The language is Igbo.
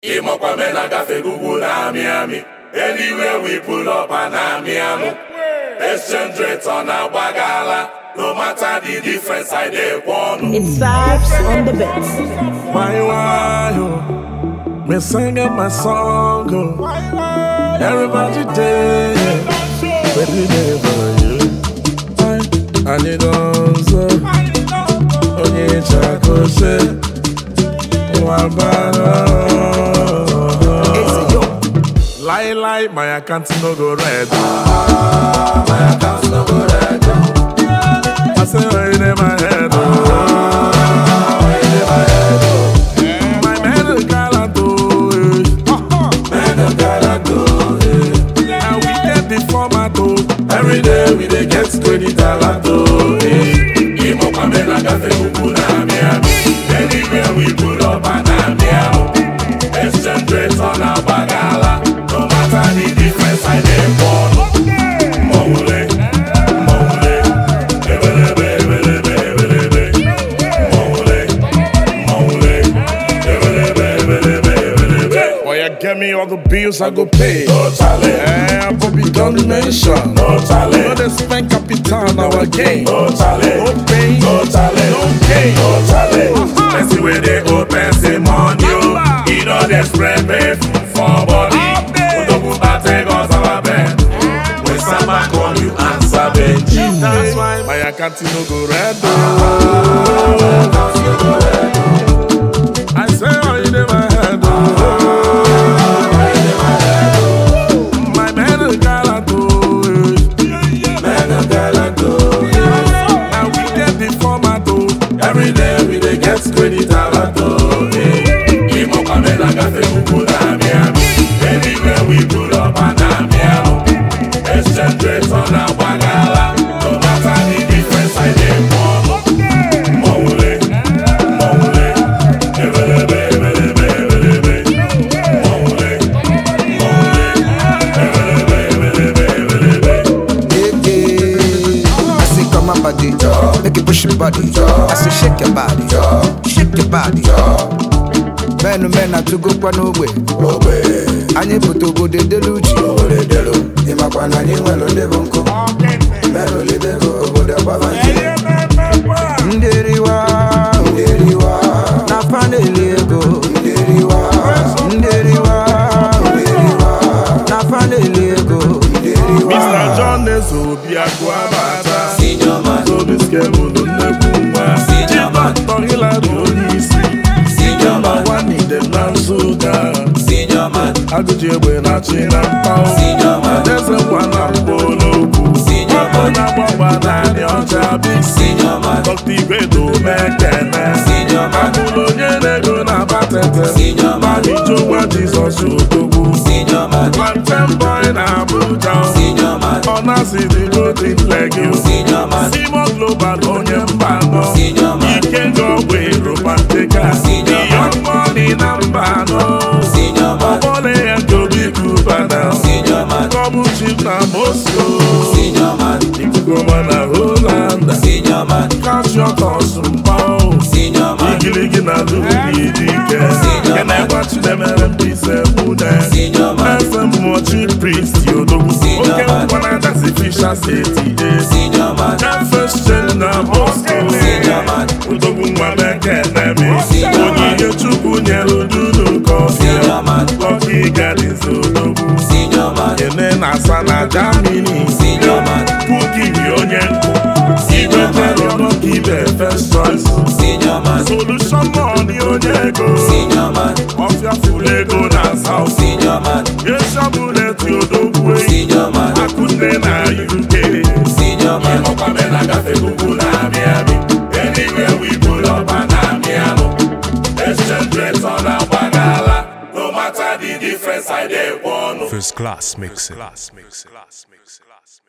Imokwa mena gafe Google na Miami. Anywhere we pull up and Miami. Exchange rate on a bagala. No matter the difference, I dey one. It's vibes on the beats. Why, me singing my song, everybody day, ready day for you. I need also, onye chakose, wabara. Lie, my account no go red. My account no go red. I say, oh, in my head. My man is galado. And we get the format. Every day we dey get 20 talato. Imokwa mena gafe Google na Miami. Anywhere we pull up and Miami. Exchange rate on a bagala. No matter the difference, I dey one. Mole, ebelebe. Mole, ebelebe. Boy, you get me all the bills I go pay. No chale, Bobby don't mention. no chale. No, they spend capital now again. No chale, No pain, no chale, no gain. no chale. Person where they open say money, you know they spread pay for body. Udoku bate goes our bed. When someone call you answer Benji. That's why my account no go red. I say, oh, in my head. My man is galado. And we get the format. Every day we dey get 20 talato. Imokwa mena gafe Google na Miami. Anywhere we pull up and Miami. Exchange rate on a bagala. No matter the difference, I dey one. Mole, ebelebe. Mole, ebelebe. I say come my body, make it push your body. I say shake your body, shake your body. Men I to go kwa no way. Anye puto go de deluji. Imakwa na ni welo de bonko. Melo libe go go de bavanji. Nderiwa, na fanele go. Nderiwa, na fanele go. Mr. John Nezobi Aguabata. Senior man, So this game will never move. Senior man, Torila Dionisi. senior man, One need them now so down. senior man, Aguje when I chin and pound. senior man, There's a one I'm polo. Senior man. Senior man, Dr. Beto Mekene. senior man, Nego na batete. Senior man. Mami Jowa Jesus Otogu. senior man, Plantain boy na Abuja. senior man, Honestly, the golden leg you. senior man, Simo Global onye mbano. senior man, Ikengo we Robanteka. Senior man. Young money na mbano. senior man, Ole ya Tobi Kubana. senior man, Komu chief na Moscow. senior man, Ikugoma na Holland. senior man, Cash your consumpao. senior man, Igiligi na Lugi Dike. Senior Can I man. watch them and be Buddha? senior man, FM Mochi Priest Yodogu. Senior Okay, man. when I just official city. senior man, That first chain na Moscow. Senior man. Udogu Mwameke Nemi. Senior man. Onye Chukwu nyelu dudu kofi. Senior man. Lucky Gardens Udogu. senior man, Ene na sana Germany. senior man, Puki bi onye nkụ. Senior man. Ibe Lucky be first choice. senior man, Solution money onye ego. senior man, Ọfịa full ego na South. senior man, Yesha bullet Odogwu. senior man, Akunne na UK. senior man, Imokwa mena gafe Google na Miami. Anywhere we pull up and Miami. Exchange rate on a bagala. No matter the difference, I dey one. First class mixing.